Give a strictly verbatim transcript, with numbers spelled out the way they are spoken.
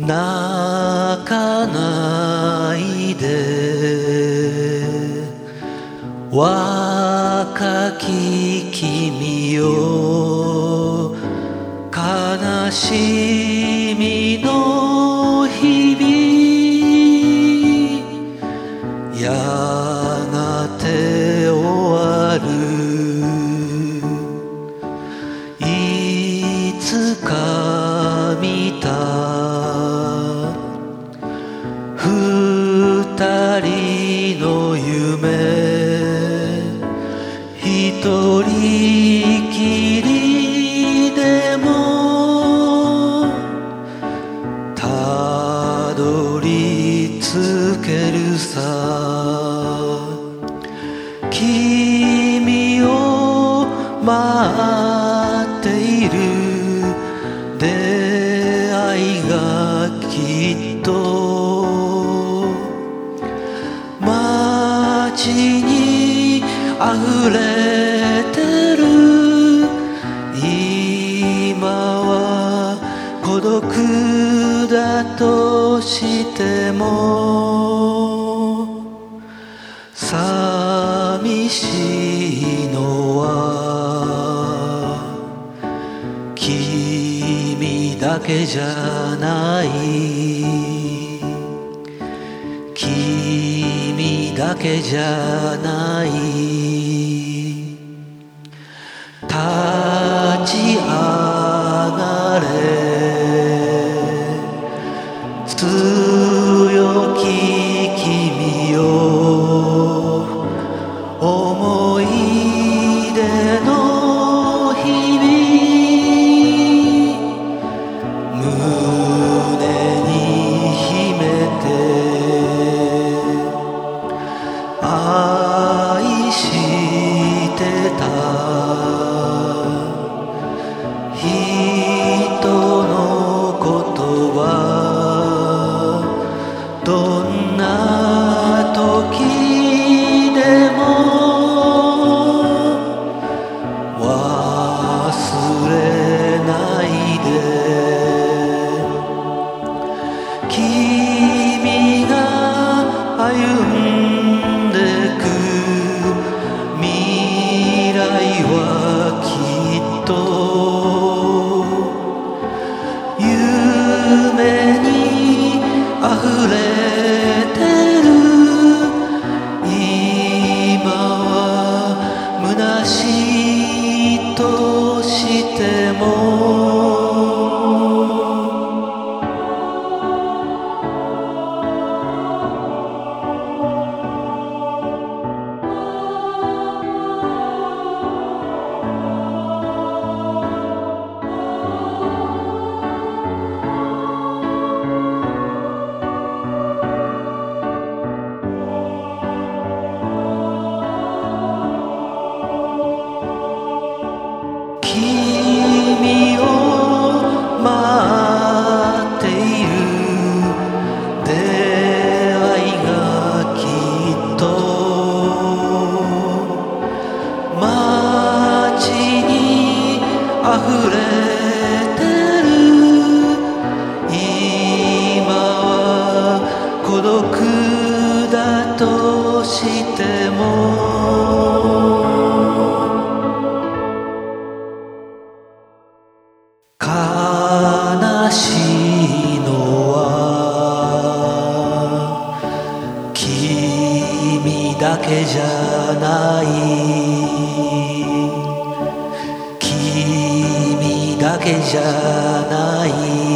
泣かないで若き君よ、悲しみの日々やがて終わる。いつか見た二人の夢、一人きりでもたどり着けるさ。君を待っている出会いがきっと街にあふれてる。今は孤独だとしても寂しいのは君だけじゃない。君だけじゃない。立ち上がれ強き君よ、思い出の日々胸に秘めて愛してた人のことはどんな時でも忘れないで。君が歩んでく未来はきっと夢にあふれてる。今は虚しいとしても君を待っている出会いがきっと街にあふれてる。今は孤独だとしても悲しいのは君だけじゃない。君だけじゃない。